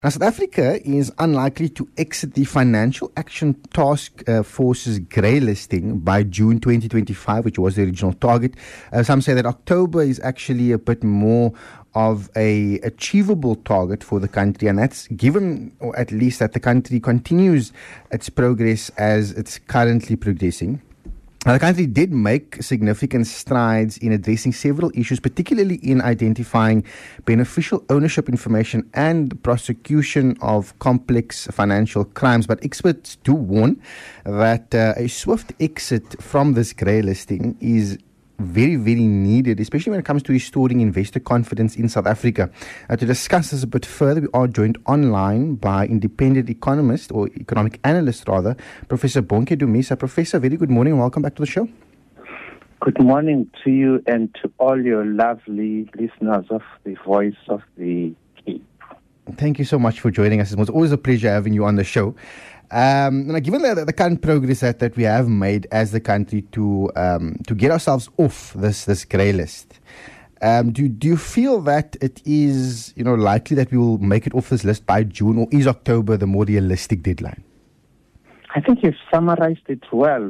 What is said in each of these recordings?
Now, South Africa is unlikely to exit the Financial Action Task Force's grey listing by June 2025, which was the original target. Some say that October is actually a bit more of a achievable target for the country, and that's given, or at least that the country continues its progress as it's currently progressing. Now, the country did make significant strides in addressing several issues, particularly in identifying beneficial ownership information and prosecution of complex financial crimes. But experts do warn that a swift exit from this grey listing is very, very needed, especially when it comes to restoring investor confidence in South Africa. To discuss this a bit further, we are joined online by independent economist, or economic analyst rather, Professor Bonke Dumisa. Professor, very good morning and welcome back to the show. Good morning to you and to all your lovely listeners of the Voice of the Cape. Thank you so much for joining us. It was always a pleasure having you on the show. Now, given the current progress that we have made as the country to get ourselves off this grey list, do you feel that it is likely that we will make it off this list by June, or is October the more realistic deadline? I think you've summarized it well.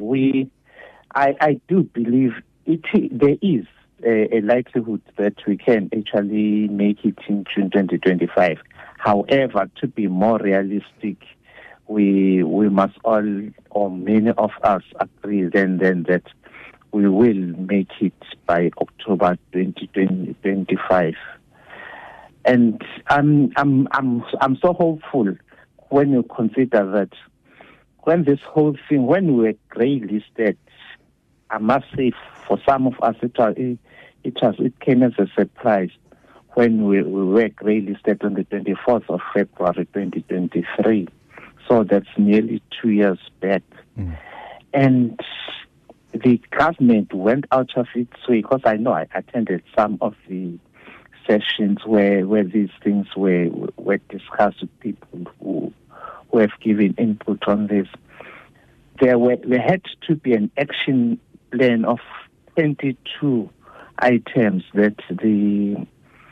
I do believe there is a likelihood that we can actually make it in June 2025. However, to be more realistic, we must all, or many of us, agree then that we will make it by October 2025. And I'm so hopeful when you consider that when this whole thing, when we were grey listed, I must say for some of us it came as a surprise when we were grey listed on the 24th of February 2023. So that's nearly 2 years back. And the government went out of its way, because I know I attended some of the sessions where these things were discussed with people who have given input on this. There had to be an action plan of 22 items that the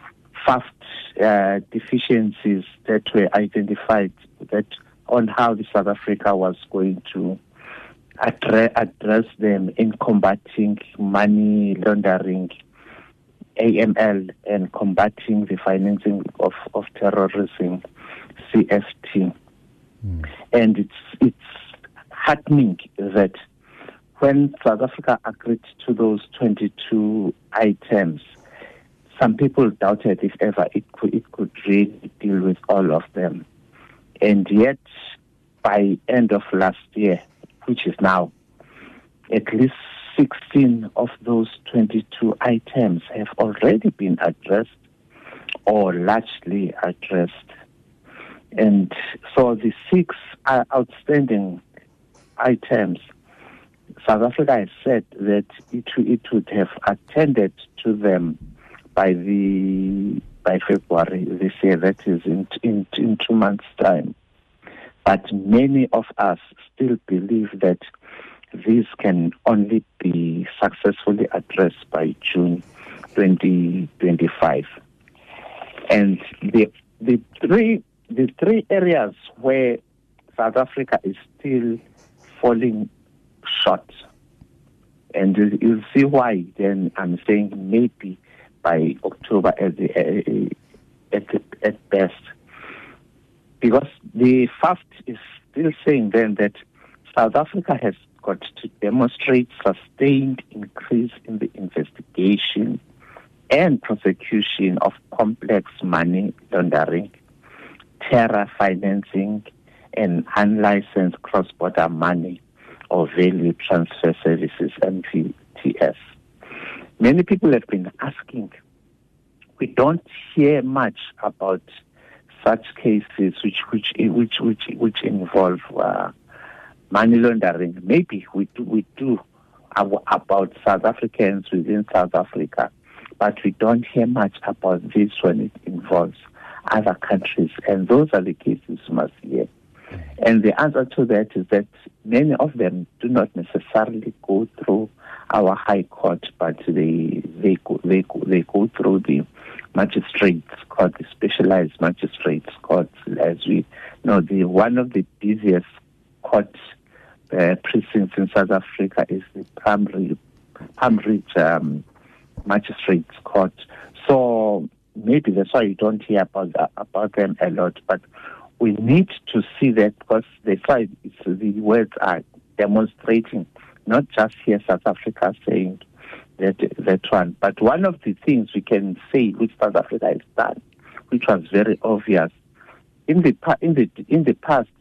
FAFT deficiencies that were identified that on how the South Africa was going to address them in combating money laundering, AML, and combating the financing of terrorism, CFT. And it's heartening that when South Africa agreed to those 22 items, some people doubted if ever it could really deal with all of them. And yet, by end of last year, which is now, at least 16 of those 22 items have already been addressed or largely addressed. And so the 6 outstanding items, South Africa has said that it would have attended to them by February this year, that is in 2 months' time. But many of us still believe that these can only be successfully addressed by June 2025. And the three areas where South Africa is still falling short, and you'll see why. Then I'm saying maybe by October at best, because the FAFT is still saying then that South Africa has got to demonstrate sustained increase in the investigation and prosecution of complex money laundering, terror financing, and unlicensed cross-border money or value transfer services, MVTS. Many people have been asking. We don't hear much about such cases which involve money laundering. Maybe we do about South Africans within South Africa, but we don't hear much about this when it involves other countries, and those are the cases we must hear. And the answer to that is that many of them do not necessarily go through our High Court, but they go through the magistrates court, the specialized magistrates court, as we know, one of the busiest court precincts in South Africa is the Palmridge Magistrates Court. So maybe that's why you don't hear about them a lot. But we need to see that, because the words are demonstrating, not just here South Africa saying that one. But one of the things we can say which South Africa has done, which was very obvious, in the past,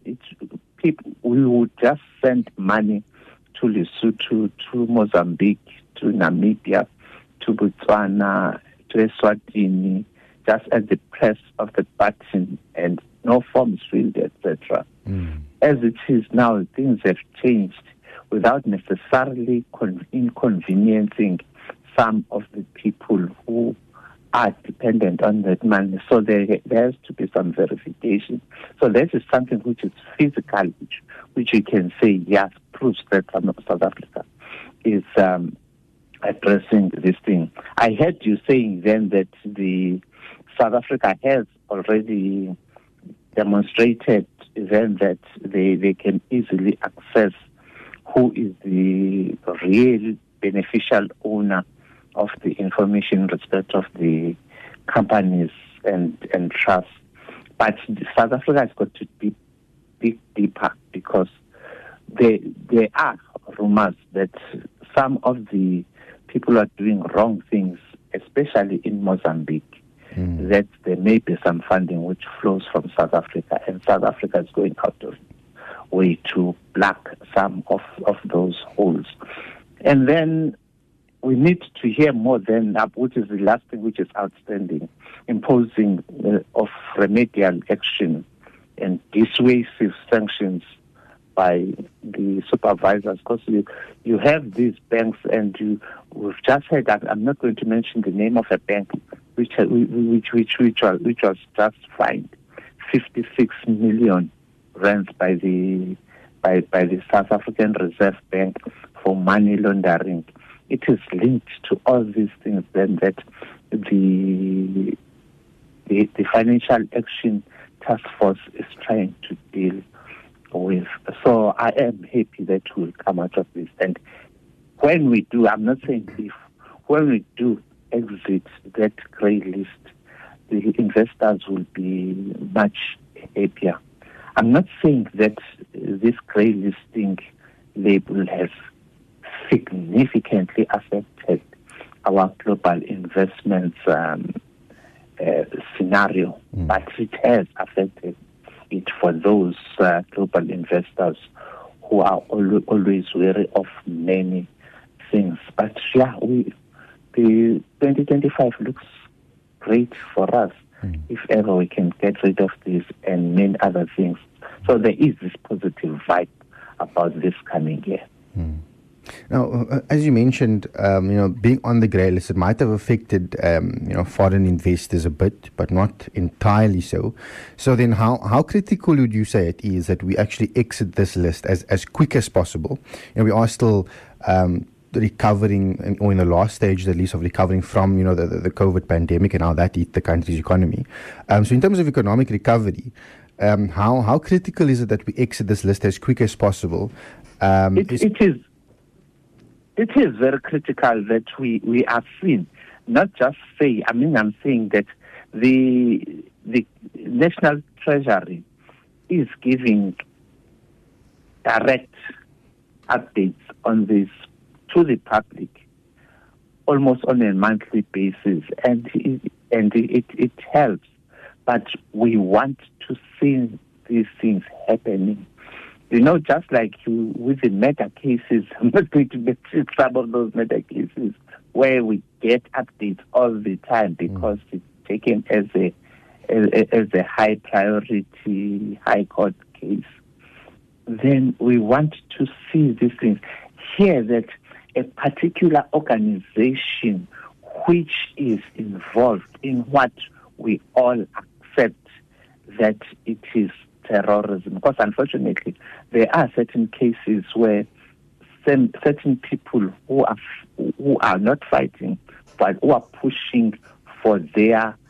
we would just send money to Lesotho, to Mozambique, to Namibia, to Botswana, to Eswatini, just at the press of the button, and no forms filled, etc. As it is now, things have changed without necessarily inconveniencing some of the people who are dependent on that money. So there has to be some verification. So this is something which is physical, which you can say, yes, proves that South Africa is addressing this thing. I heard you saying then that the South Africa has already demonstrated then that they can easily access who is the real beneficial owner of the information in respect of the companies and trusts. But South Africa has got to dig deeper, because there are rumors that some of the people are doing wrong things, especially in Mozambique, that there may be some funding which flows from South Africa, and South Africa is going out of way to plug some of those holes. And then we need to hear more than that, which is the last thing which is outstanding, imposing of remedial action and dissuasive sanctions by the supervisors, because you have these banks, and we've just heard that, I'm not going to mention the name of a bank which was just fined 56 million rands by the South African Reserve Bank for money laundering. It is linked to all these things then that the Financial Action Task Force is trying to deal with. So I am happy that we'll come out of this. And when we do, I'm not saying if, when we do exit that grey list, the investors will be much happier. I'm not saying that this grey listing label has significantly affected our global investments scenario, but it has affected it for those global investors who are always wary of many things. But yeah, the 2025 looks great for us if ever we can get rid of this and many other things. So there is this positive vibe about this coming year. Now, as you mentioned, being on the grey list, it might have affected, foreign investors a bit, but not entirely so. So then how critical would you say it is that we actually exit this list as quick as possible? We are still recovering, or in the last stage at least of recovering from, the COVID pandemic and how that hit the country's economy. So in terms of economic recovery, how critical is it that we exit this list as quick as possible? It is very critical that we are seen, not just say, I'm saying that the National Treasury is giving direct updates on this to the public almost on a monthly basis, and it helps. But we want to see these things happening. Just like with the meta cases, I'm not going to mention some of those meta cases where we get updates all the time because it's taken as a high priority high court case. Then we want to see these things. Here that a particular organization which is involved in what we all accept that it is terrorism, because unfortunately there are certain cases where certain people who are not fighting but who are pushing for their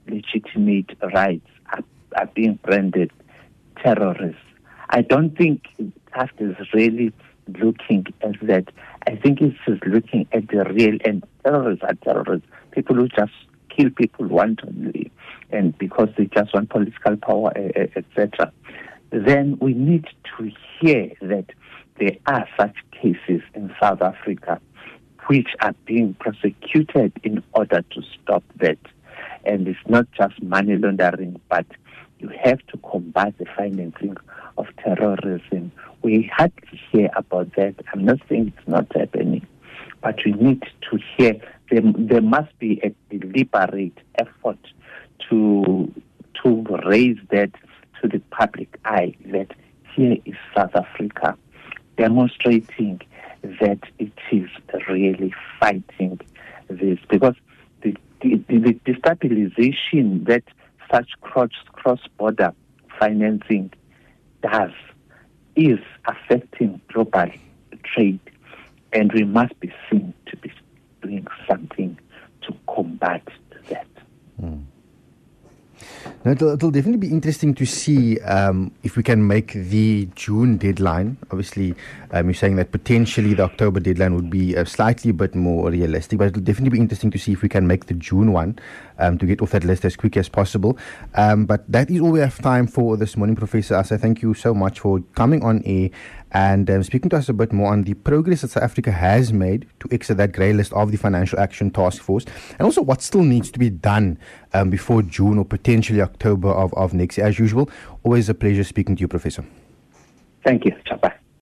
legitimate rights are being branded terrorists. I don't think TASC is really looking at that. I think it's just looking at the real, and terrorists are terrorists. People who just kill people wantonly and because they just want political power, etc. Then we need to hear that there are such cases in South Africa which are being prosecuted in order to stop that. And it's not just money laundering, but you have to combat the financing of terrorism. We had to hear about that. I'm not saying it's not happening, but we need to hear. There must be a deliberate effort to raise that to the public eye, that here is South Africa demonstrating that it is really fighting this, because the destabilization that such cross-border financing does is affecting global trade, and we must be seen to be doing something to combat that. Now, it'll definitely be interesting to see if we can make the June deadline. Obviously, you're saying that potentially the October deadline would be slightly a bit more realistic, but it'll definitely be interesting to see if we can make the June one to get off that list as quick as possible. But that is all we have time for this morning, Professor Asa. Thank you so much for coming on air and speaking to us a bit more on the progress that South Africa has made to exit that grey list of the Financial Action Task Force, and also what still needs to be done before June or potentially October of next year. As usual, always a pleasure speaking to you, Professor. Thank you, Chapa.